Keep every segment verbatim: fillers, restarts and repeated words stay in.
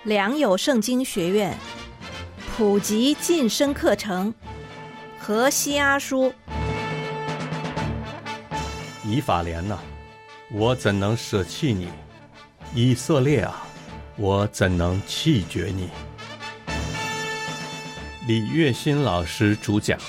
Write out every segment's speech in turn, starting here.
良友圣经学院普及晋升课程何西阿书。 以法莲啊，我怎能舍弃你？以色列啊，我怎能弃绝你？李月新老师主讲。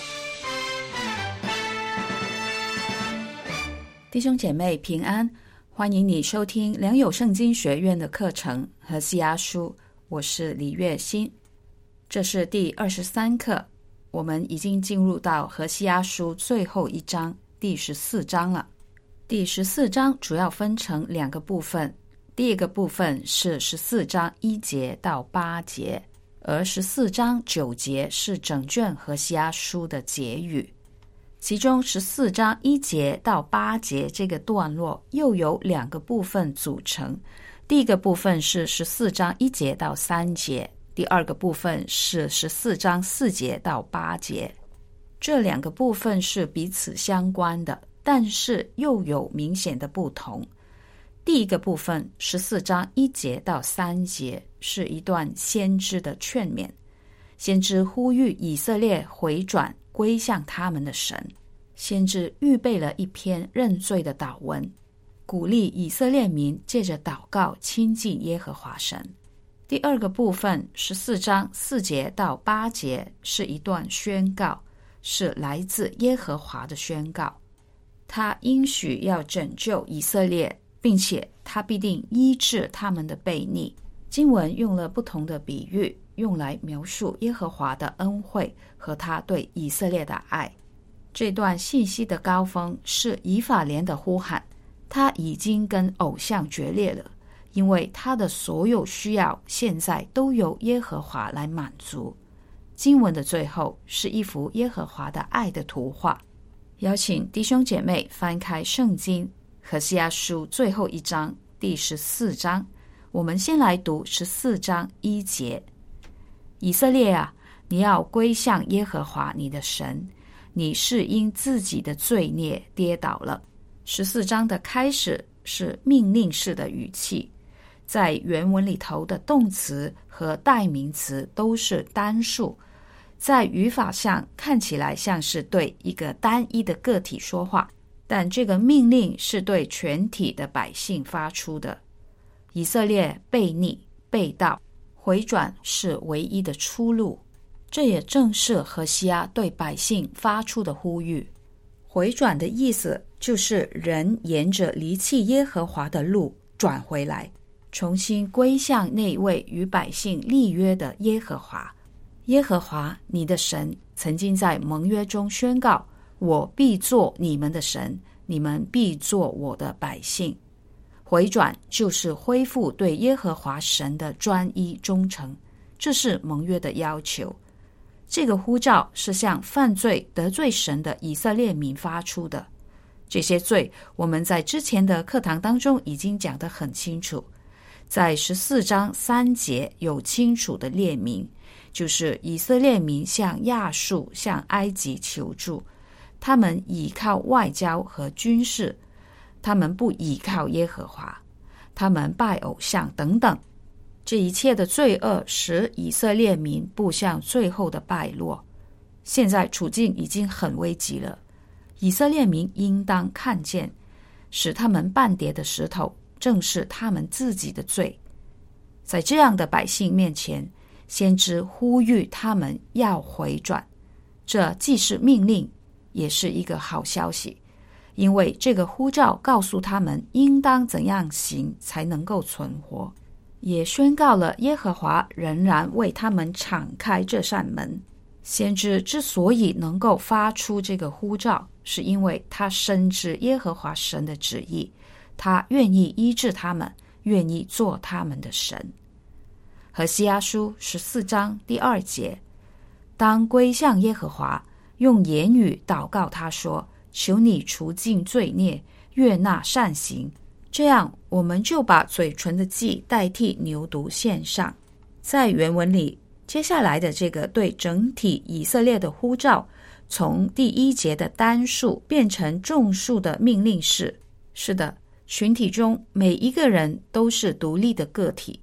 弟兄姐妹平安，欢迎你收听良友圣经学院的课程何西阿书，我是李月新。这是第二十三课，我们已经进入到何西阿书最后一章第十四章了。第十四章主要分成两个部分，第一个部分是十四章一节到八节，而十四章九节是整卷何西阿书的结语。其中十四章一节到八节这个段落又有两个部分组成，第一个部分是十四章一节到三节，第二个部分是十四章四节到八节。这两个部分是彼此相关的，但是又有明显的不同。第一个部分十四章一节到三节是一段先知的劝勉，先知呼吁以色列回转归向他们的神，先知预备了一篇认罪的祷文，鼓励以色列民借着祷告亲近耶和华神。第二个部分十四章四节到八节是一段宣告，是来自耶和华的宣告，他应许要拯救以色列，并且他必定医治他们的悖逆。经文用了不同的比喻，用来描述耶和华的恩惠和他对以色列的爱。这段信息的高峰是以法莲的呼喊，他已经跟偶像决裂了，因为他的所有需要现在都由耶和华来满足。经文的最后是一幅耶和华的爱的图画。邀请弟兄姐妹翻开圣经何西阿书最后一章第十四章，我们先来读十四章一节。以色列啊，你要归向耶和华你的神，你是因自己的罪孽跌倒了。十四章的开始是命令式的语气，在原文里头的动词和代名词都是单数，在语法上看起来像是对一个单一的个体说话，但这个命令是对全体的百姓发出的。以色列悖逆背道，回转是唯一的出路，这也正是何西阿对百姓发出的呼吁。回转的意思就是人沿着离弃耶和华的路转回来，重新归向那位与百姓立约的耶和华。耶和华你的神曾经在盟约中宣告，我必做你们的神，你们必做我的百姓。回转就是恢复对耶和华神的专一忠诚，这是盟约的要求。这个呼召是向犯罪得罪神的以色列民发出的。这些罪我们在之前的课堂当中已经讲得很清楚，在十四章三节有清楚的列明，就是以色列民向亚述向埃及求助，他们倚靠外交和军事，他们不倚靠耶和华，他们拜偶像等等。这一切的罪恶使以色列民步向最后的败落。现在处境已经很危急了，以色列民应当看见，使他们絆跌的石头正是他们自己的罪。在这样的百姓面前，先知呼吁他们要回转，这既是命令，也是一个好消息，因为这个呼召告诉他们应当怎样行才能够存活，也宣告了耶和华仍然为他们敞开这扇门。先知之所以能够发出这个呼召，是因为他深知耶和华神的旨意，他愿意医治他们，愿意做他们的神。何西阿书十四章第二节，当归向耶和华，用言语祷告他说，求你除尽罪孽，悦纳善行，这样我们就把嘴唇的祭代替牛犊献上。在原文里，接下来的这个对整体以色列的呼召，从第一节的单数变成众数的命令式。是的，群体中每一个人都是独立的个体，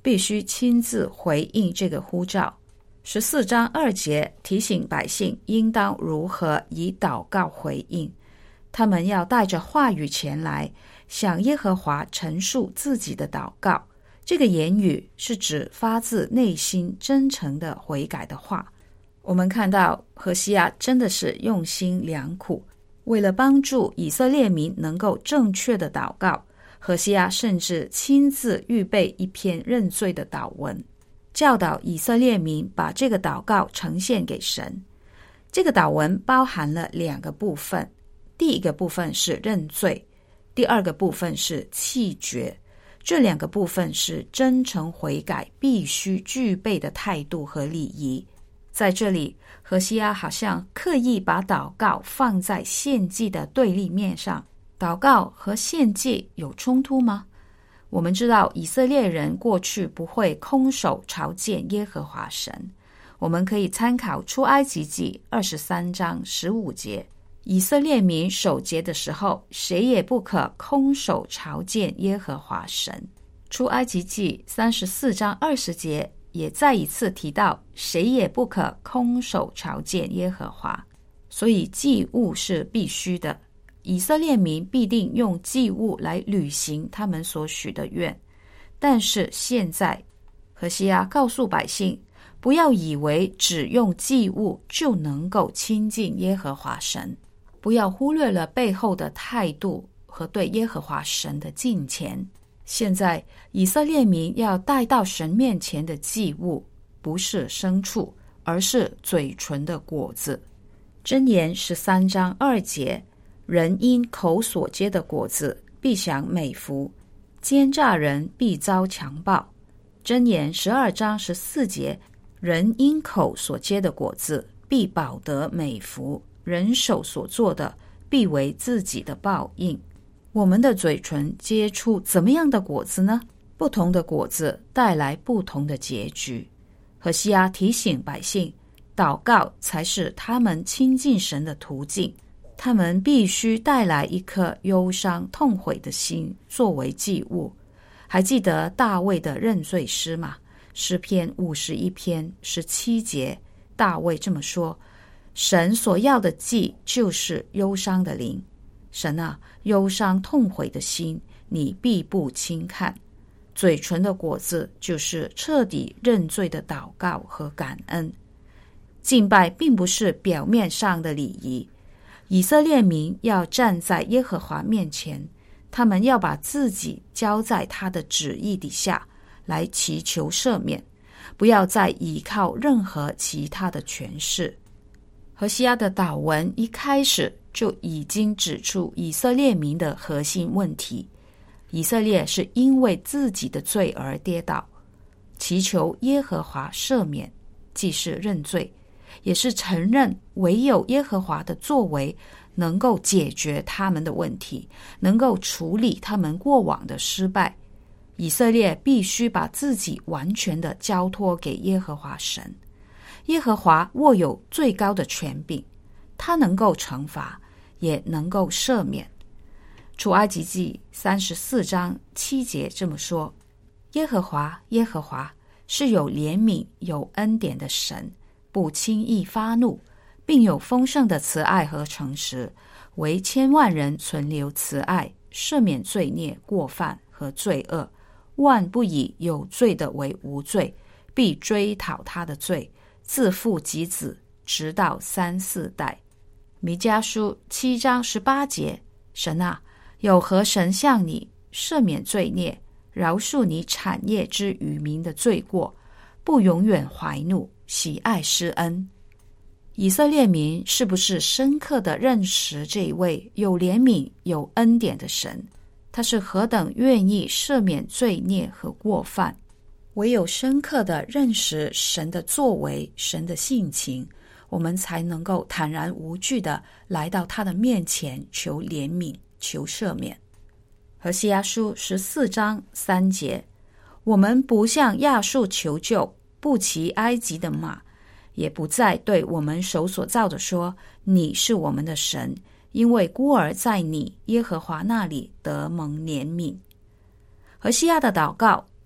必须亲自回应这个呼召。十四章二节提醒百姓应当如何以祷告回应，他们要带着话语前来，向耶和华陈述自己的祷告。这个言语是指发自内心真诚的悔改的话。我们看到何西亚真的是用心良苦，为了帮助以色列民能够正确的祷告，何西亚甚至亲自预备一篇认罪的祷文，教导以色列民把这个祷告呈现给神。这个祷文包含了两个部分，第一个部分是认罪，第二个部分是弃绝。这两个部分是真诚悔改必须具备的态度和礼仪。在这里，何西阿好像刻意把祷告放在献祭的对立面上。祷告和献祭有冲突吗？我们知道以色列人过去不会空手朝见耶和华神，我们可以参考出埃及记二十三章十五节，以色列民守节的时候，谁也不可空手朝见耶和华神。出埃及记三十四章二十节也再一次提到，谁也不可空手朝见耶和华。所以祭物是必须的，以色列民必定用祭物来履行他们所许的愿。但是现在何西阿告诉百姓，不要以为只用祭物就能够亲近耶和华神，不要忽略了背后的态度和对耶和华神的敬虔。现在以色列民要带到神面前的祭物，不是牲畜，而是嘴唇的果子。箴言十三章二节，人因口所结的果子必享美福，奸诈人必遭强暴。箴言十二章十四节，人因口所结的果子必保得美福，人手所做的必为自己的报应。我们的嘴唇结出怎么样的果子呢？不同的果子带来不同的结局。何西阿提醒百姓，祷告才是他们亲近神的途径，他们必须带来一颗忧伤痛悔的心作为祭物。还记得大卫的认罪诗吗？诗篇五十一篇十七节，大卫这么说：神所要的祭就是忧伤的灵。神啊，忧伤痛悔的心你必不轻看。嘴唇的果子就是彻底认罪的祷告和感恩。敬拜并不是表面上的礼仪，以色列民要站在耶和华面前，他们要把自己交在他的旨意底下来祈求赦免，不要再依靠任何其他的权势。何西阿的祷文一开始就已经指出以色列民的核心问题。以色列是因为自己的罪而跌倒，祈求耶和华赦免，既是认罪，也是承认唯有耶和华的作为能够解决他们的问题，能够处理他们过往的失败。以色列必须把自己完全的交托给耶和华神。耶和华握有最高的权柄，他能够惩罚，也能够赦免。出埃及记三十四章七节这么说：耶和华耶和华是有怜悯有恩典的神，不轻易发怒，并有丰盛的慈爱和诚实，为千万人存留慈爱，赦免罪孽过犯和罪恶，万不以有罪的为无罪，必追讨他的罪，自父及子，直到三四代。弥迦书七章十八节：神啊，有何神向你赦免罪孽，饶恕你产业之余民的罪过，不永远怀怒，喜爱施恩？以色列民是不是深刻地认识这一位有怜悯有恩典的神？他是何等愿意赦免罪孽和过犯。唯有深刻地认识神的作为，神的性情，我们才能够坦然无惧地来到他的面前，求怜悯，求赦免。何西阿书十四章三节：我们不向亚述求救，不骑埃及的马，也不再对我们手所造的说，你是我们的神，因为孤儿在你耶和华那里得蒙怜悯。何西阿的祷告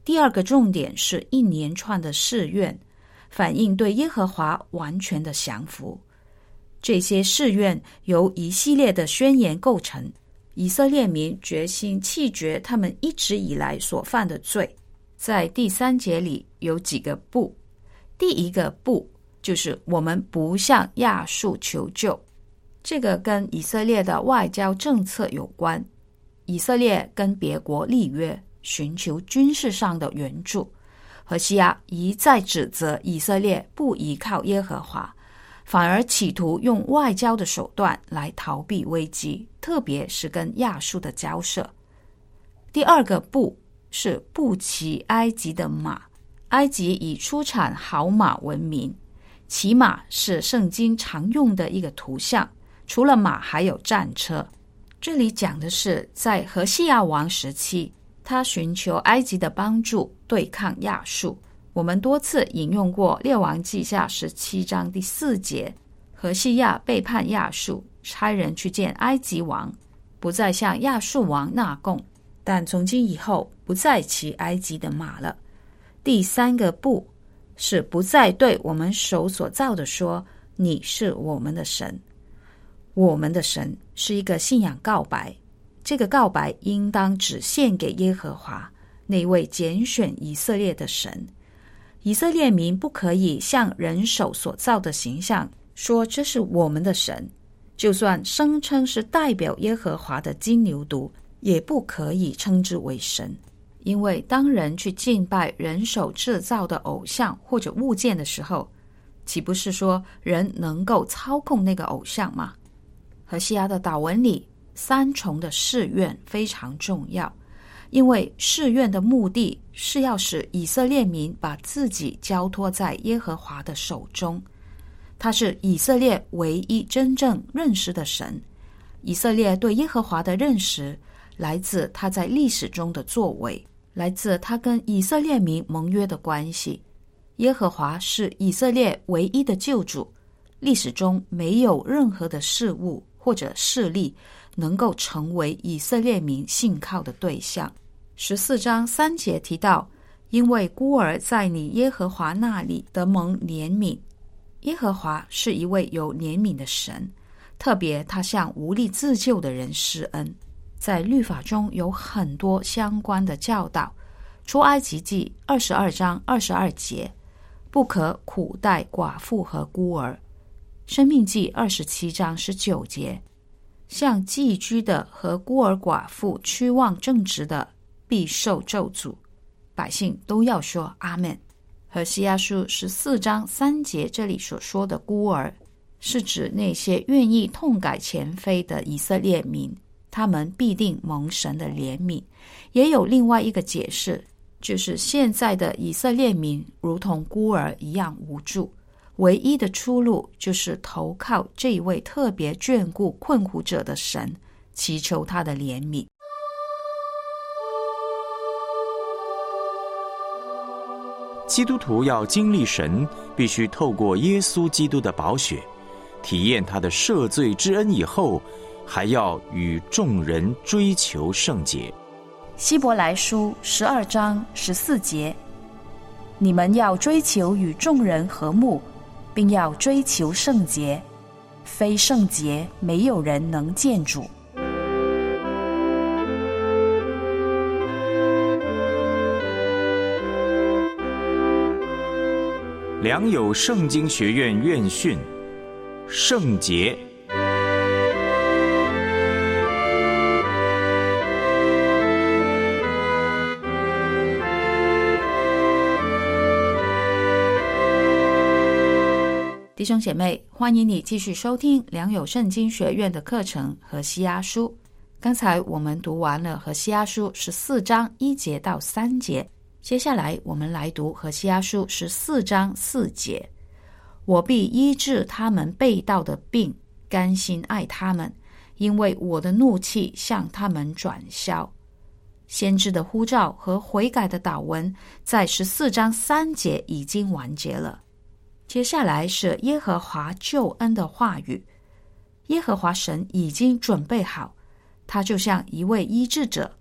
第二个重点是一连串的誓愿，反映对耶和华完全的降服。这些誓愿由一系列的宣言构成，以色列民决心弃绝他们一直以来所犯的罪。在第三节里有几个不。第一个不就是我们不向亚述求救，这个跟以色列的外交政策有关。以色列跟别国立约，寻求军事上的援助。何西阿一再指责以色列不依靠耶和华，反而企图用外交的手段来逃避危机，特别是跟亚述的交涉。第二个不是不骑埃及的马。埃及以出产好马闻名，骑马是圣经常用的一个图像，除了马还有战车。这里讲的是在何西亚王时期，他寻求埃及的帮助对抗亚述。我们多次引用过列王记下十七章第四节，何西亚背叛亚述，差人去见埃及王，不再向亚述王纳贡，但从今以后不再骑埃及的马了。第三个不是不再对我们手所造的说，你是我们的神。我们的神是一个信仰告白，这个告白应当只献给耶和华，那位拣选以色列的神。以色列民不可以向人手所造的形象说这是我们的神，就算声称是代表耶和华的金牛犊，也不可以称之为神。因为当人去敬拜人手制造的偶像或者物件的时候，岂不是说人能够操控那个偶像吗？何西阿的祷文里三重的誓愿非常重要，因为誓愿的目的是要使以色列民把自己交托在耶和华的手中。他是以色列唯一真正认识的神。以色列对耶和华的认识来自他在历史中的作为，来自他跟以色列民盟约的关系。耶和华是以色列唯一的救主，历史中没有任何的事物或者势力能够成为以色列民信靠的对象。十四章三节提到，因为孤儿在你耶和华那里得蒙怜悯。耶和华是一位有怜悯的神，特别他向无力自救的人施恩。在律法中有很多相关的教导，出埃及记二十二章二十二节，不可苦待寡妇和孤儿。申命记二十七章十九节，向寄居的和孤儿寡妇屈望正直的，必受咒诅。百姓都要说阿们。何西阿书十四章三节这里所说的孤儿，是指那些愿意痛改前非的以色列民，他们必定蒙神的怜悯。也有另外一个解释，就是现在的以色列民如同孤儿一样无助，唯一的出路就是投靠这一位特别眷顾困苦者的神，祈求他的怜悯。 基督徒要经历神，必须透过耶稣基督的宝血，体验他的赦罪之恩以后，还要与众人追求圣洁。 希伯来书十二章十四节，你们要追求与众人和睦，并要追求圣洁，非圣洁没有人能见主。 良友圣经学院院训，圣洁。 弟兄姐妹，欢迎你继续收听良友圣经学院的课程何西阿书。刚才我们读完了何西阿书十四章一节到三节，接下来我们来读何西阿书十四章四节。我必医治他们背道的病，甘心爱他们，因为我的怒气向他们转消。先知的呼召和悔改的祷文在十四章三节已经完结了。接下来是耶和华救恩的话语。耶和华神已经准备好，他就像一位医治者，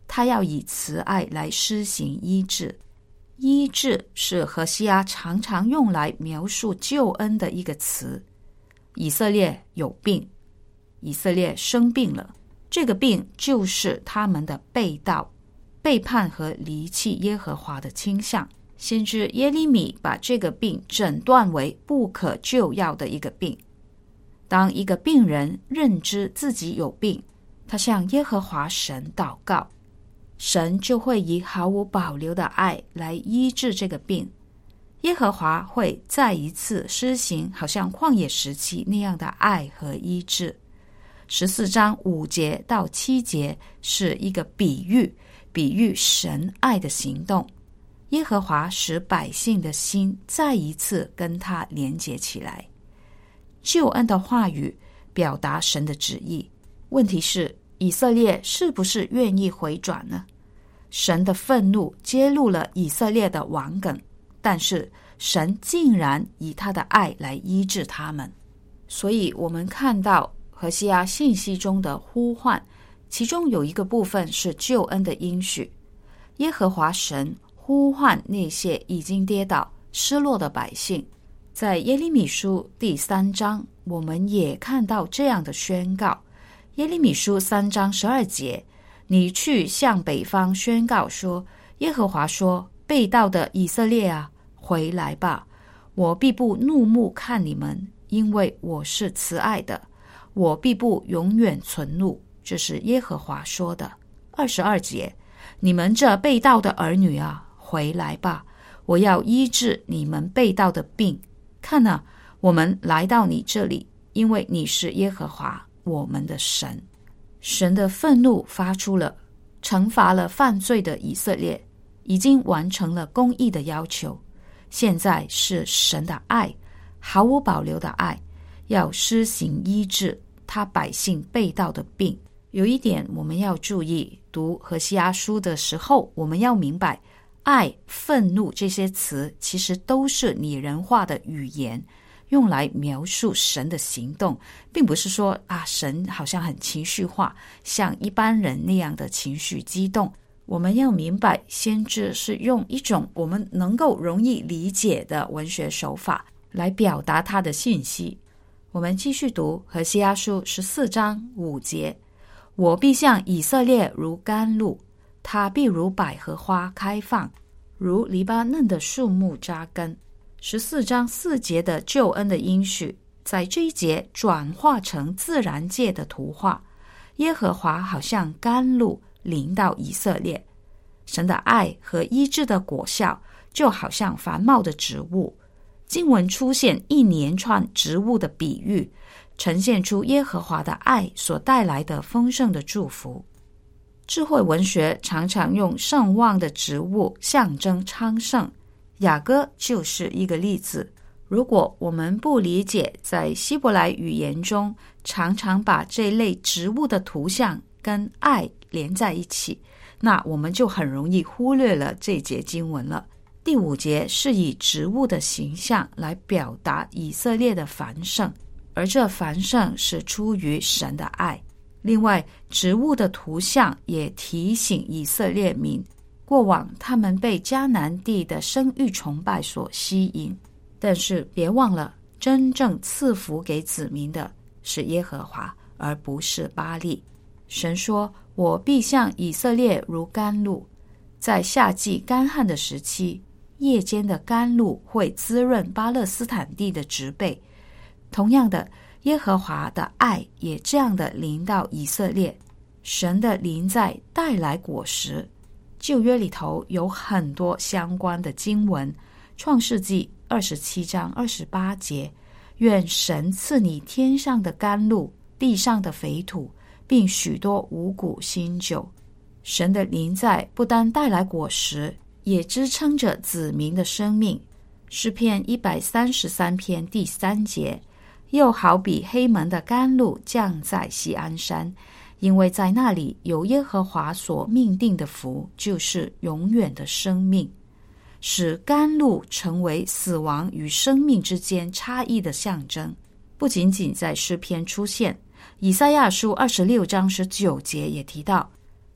他要以慈爱来施行医治。医治是何西阿常常用来描述救恩的一个词。以色列有病，以色列生病了，这个病就是他们的背道、背叛和离弃耶和华的倾向。先知耶利米把这个病诊断为不可救药的一个病。当一个病人认知自己有病，他向耶和华神祷告，神就会以毫无保留的爱来医治这个病。耶和华会再一次施行好像旷野时期那样的爱和医治。十四章五节到七节是一个比喻，比喻神爱的行动。耶和华使百姓的心再一次跟他连结起来。救恩的话语表达神的旨意，问题是以色列是不是愿意回转呢？神的愤怒揭露了以色列的顽梗，但是神竟然以他的爱来医治他们。所以我们看到何西阿信息中的呼唤，其中有一个部分是救恩的应许。耶和华神呼唤那些已经跌倒失落的百姓。在耶利米书第三章，我们也看到这样的宣告。耶利米书三章十二节，你去向北方宣告说，耶和华说，背道的以色列啊，回来吧，我必不怒目看你们，因为我是慈爱的，我必不永远存怒，这是耶和华说的。二十二节，你们这背道的儿女啊，回来吧，我要医治你们背道的病。看啊，我们来到你这里，因为你是耶和华我们的神。神的愤怒发出了，惩罚了犯罪的以色列，已经完成了公义的要求。现在是神的爱，毫无保留的爱，要施行医治他百姓背道的病。有一点我们要注意，读何西阿书的时候，我们要明白，爱、愤怒这些词其实都是拟人化的语言，用来描述神的行动，并不是说啊，神好像很情绪化，像一般人那样的情绪激动。我们要明白，先知是用一种我们能够容易理解的文学手法来表达他的信息。我们继续读何西阿书十四章五节，我必向以色列如甘露，他必如百合花开放，如黎巴嫩的树木扎根。十四章四节的救恩的应许，在这一节转化成自然界的图画。耶和华好像甘露临到以色列，神的爱和医治的果效就好像繁茂的植物。经文出现一连串植物的比喻，呈现出耶和华的爱所带来的丰盛的祝福。智慧文学常常用盛旺的植物象征昌盛，雅歌就是一个例子。如果我们不理解在希伯来语言中常常把这类植物的图像跟爱连在一起，那我们就很容易忽略了这节经文了。第五节是以植物的形象来表达以色列的繁盛，而这繁盛是出于神的爱。另外，植物的图像也提醒以色列民，过往他们被迦南地的生育崇拜所吸引，但是别忘了，真正赐福给子民的是耶和华，而不是巴力。神说，我必向以色列如甘露。在夏季干旱的时期，夜间的甘露会滋润巴勒斯坦地的植被。同样的，耶和华的爱也这样的临到以色列。神的临在带来果实。旧约里头有很多相关的经文，创世纪二十七章二十八节，愿神赐你天上的甘露，地上的肥土，并许多五谷新酒。神的临在不单带来果实，也支撑着子民的生命。诗篇一百三十三篇第三节，又好比黑门的甘露降在锡安山，因为在那里有耶和华所命定的福，就是永远的生命。使甘露成为死亡与生命之间差异的象征，不仅仅在诗篇出现，以赛亚书二十六章十九节也提到，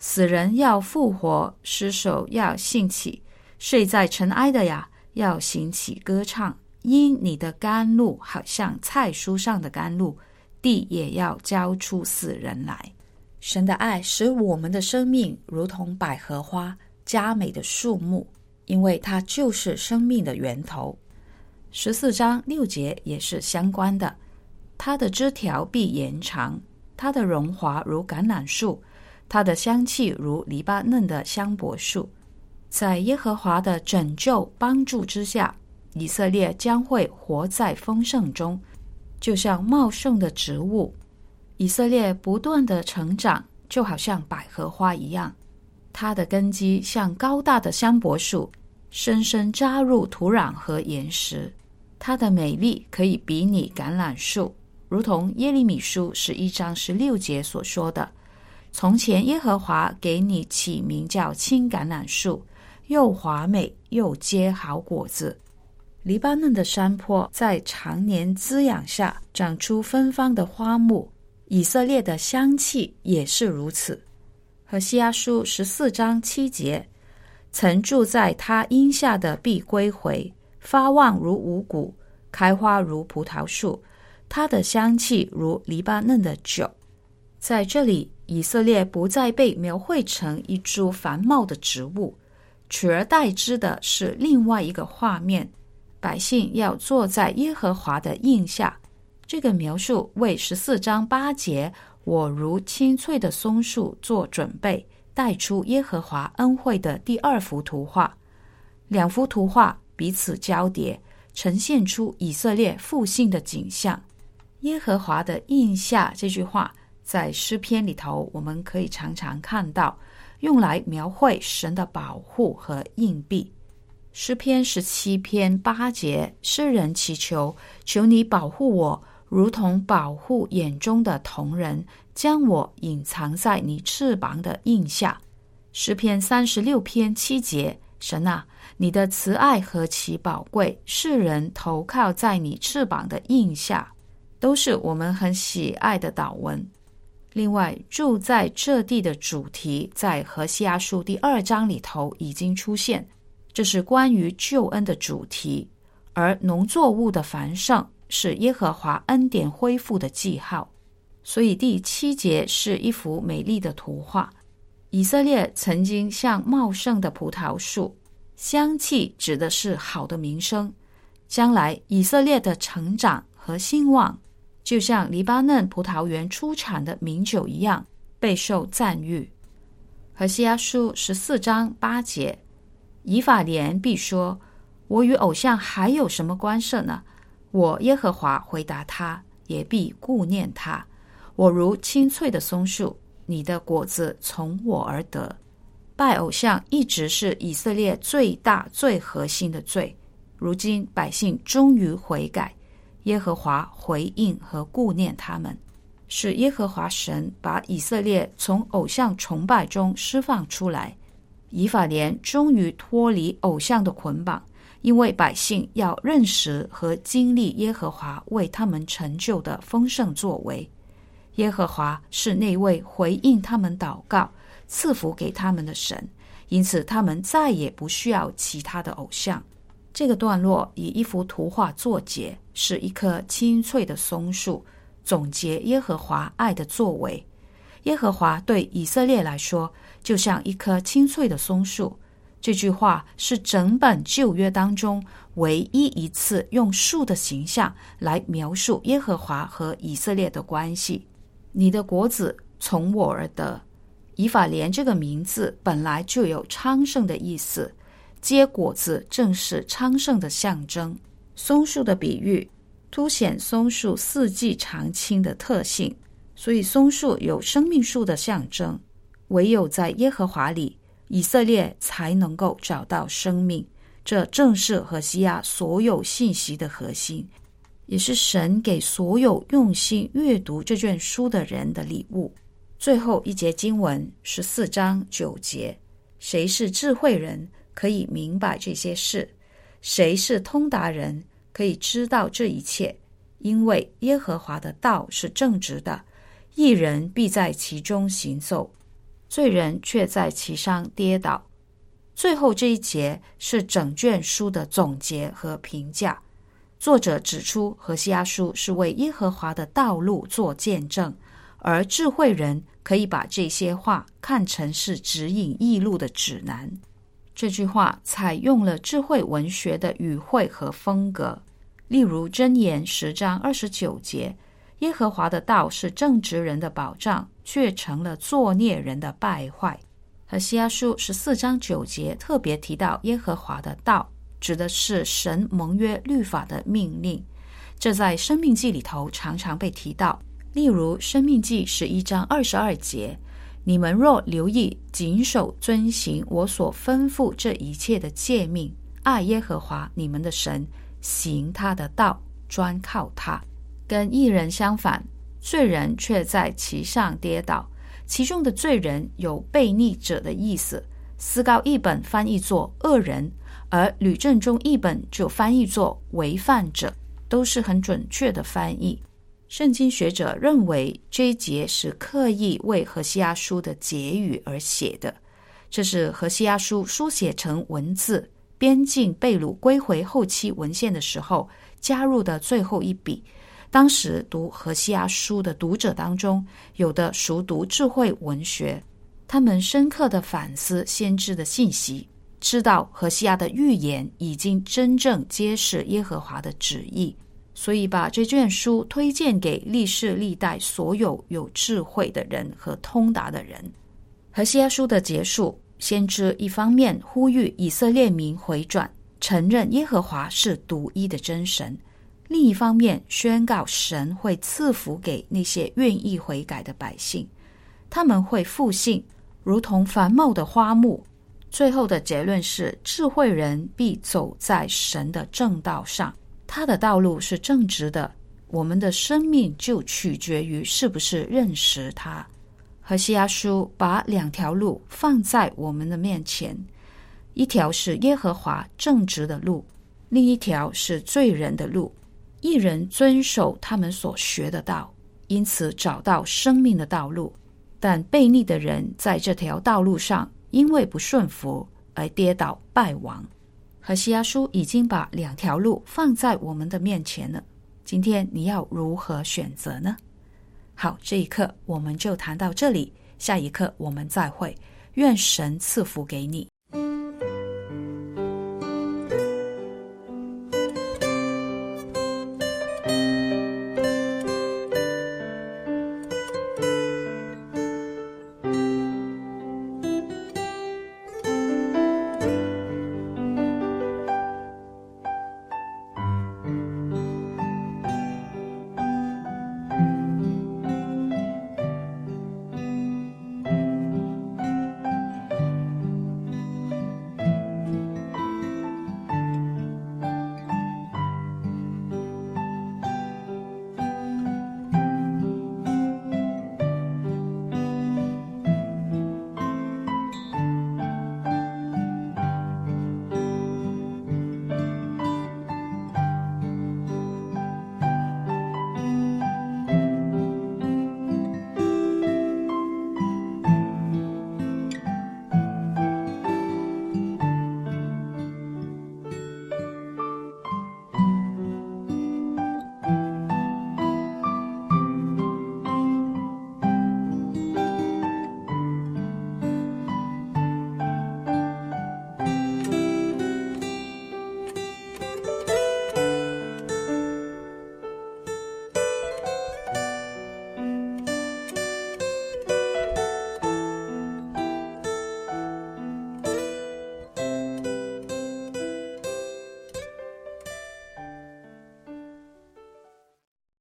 死人要复活，尸首要兴起，睡在尘埃的呀，要兴起歌唱。因你的甘露好像菜蔬上的甘露，地也要交出死人来。神的爱使我们的生命如同百合花，佳美的树木，因为它就是生命的源头。十四章六节也是相关的，它的枝条必延长，它的荣华如橄榄树，它的香气如黎巴嫩的香柏树。在耶和华的拯救帮助之下，以色列将会活在丰盛中，就像茂盛的植物。以色列不断的成长，就好像百合花一样，它的根基像高大的香柏树，深深扎入土壤和岩石。它的美丽可以比拟橄榄树，如同耶利米书十一章十六节所说的：从前耶和华给你起名叫青橄榄树，又华美又结好果子。黎巴嫩的山坡在常年滋养下长出芬芳的花木，以色列的香气也是如此。何西阿书十四章七节：曾住在他荫下的必归回，发旺如五谷，开花如葡萄树，它的香气如黎巴嫩的酒。在这里，以色列不再被描绘成一株繁茂的植物，取而代之的是另外一个画面，百姓要坐在耶和华的荫下。这个描述为十四章八节我如青翠的松树做准备，带出耶和华恩惠的第二幅图画。两幅图画彼此交叠，呈现出以色列复兴的景象。耶和华的荫下这句话在诗篇里头我们可以常常看到，用来描绘神的保护和荫庇。诗篇十七篇八节，诗人祈求，求你保护我，如同保护眼中的瞳人，将我隐藏在你翅膀的荫下。诗篇三十六篇七节，神啊，你的慈爱何其宝贵，世人投靠在你翅膀的荫下，都是我们很喜爱的祷文。另外，住在这地的主题在何西阿书第二章里头已经出现，这是关于救恩的主题，而农作物的繁盛是耶和华恩典恢复的记号。所以第七节是一幅美丽的图画。以色列曾经像茂盛的葡萄树，香气指的是好的名声。将来以色列的成长和兴旺，就像黎巴嫩葡萄园出产的名酒一样，备受赞誉。何西阿书十四章八节，以法莲必说，我与偶像还有什么关涉呢？我耶和华回答他，也必顾念他。我如青翠的松树，你的果子从我而得。拜偶像一直是以色列最大最核心的罪，如今百姓终于悔改，耶和华回应和顾念他们，是耶和华神把以色列从偶像崇拜中释放出来。以法莲终于脱离偶像的捆绑，因为百姓要认识和经历耶和华为他们成就的丰盛作为。耶和华是那位回应他们祷告、赐福给他们的神，因此他们再也不需要其他的偶像。这个段落以一幅图画作结，是一棵青翠的松树，总结耶和华爱的作为。耶和华对以色列来说，就像一棵青翠的松树。这句话是整本旧约当中唯一一次用树的形象来描述耶和华和以色列的关系。你的果子从我而得。以法莲这个名字本来就有昌盛的意思，结果子正是昌盛的象征。松树的比喻凸显松树四季常青的特性，所以松树有生命树的象征。唯有在耶和华里，以色列才能够找到生命，这正是何西阿所有信息的核心，也是神给所有用心阅读这卷书的人的礼物。最后一节经文十四章九节，谁是智慧人，可以明白这些事？谁是通达人，可以知道这一切？因为耶和华的道是正直的，义人必在其中行走。 罪人却在其上跌倒。最后这一节是整卷书的总结和评价。作者指出，何西阿书是为耶和华的道路做见证，而智慧人可以把这些话看成是指引义路的指南。这句话采用了智慧文学的语汇和风格，例如箴言十章二十九节，耶和华的道是正直人的保障，却成了作孽人的败坏。何西阿书十四章九节特别提到耶和华的道，指的是神盟约律法的命令，这在申命记里头常常被提到。例如申命记十一章二十二节，你们若留意谨守遵行我所吩咐这一切的诫命，爱耶和华你们的神，行他的道，专靠他。跟义人相反，罪人却在其上跌倒。其中的罪人有悖逆者的意思，思高译本翻译作恶人，而吕正中译本就翻译作违犯者，都是很准确的翻译。圣经学者认为这一节是刻意为何西阿书的结语而写的，这是何西阿书书写成文字，边境被掳归回后期文献的时候加入的最后一笔。当时读何西阿书的读者当中，有的熟读智慧文学，他们深刻地反思先知的信息，知道何西阿的预言已经真正揭示耶和华的旨意，所以把这卷书推荐给历世历代所有有智慧的人和通达的人。何西阿书的结束，先知一方面呼吁以色列民回转，承认耶和华是独一的真神，另一方面宣告神会赐福给那些愿意悔改的百姓，他们会复兴，如同繁茂的花木。最后的结论是，智慧人必走在神的正道上，他的道路是正直的，我们的生命就取决于是不是认识他。何西阿书把两条路放在我们的面前，一条是耶和华正直的路，另一条是罪人的路。义人遵守他们所学的道，因此找到生命的道路，但悖逆的人在这条道路上因为不顺服而跌倒败亡。何西阿书已经把两条路放在我们的面前了，今天你要如何选择呢？好，这一课我们就谈到这里，下一课我们再会，愿神赐福给你。